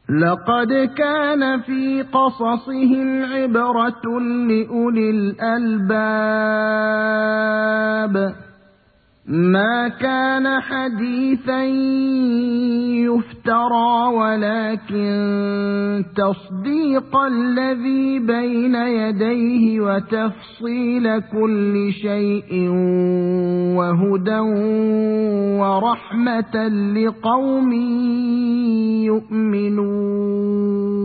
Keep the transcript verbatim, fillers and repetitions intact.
لقد كان في قصصهم عبرة لأولي الألباب ما كان حديثا يفترى ولكن تصديق الذي بين يديه وتفصيل كل شيء وهدى ورحمة لقوم يؤمنون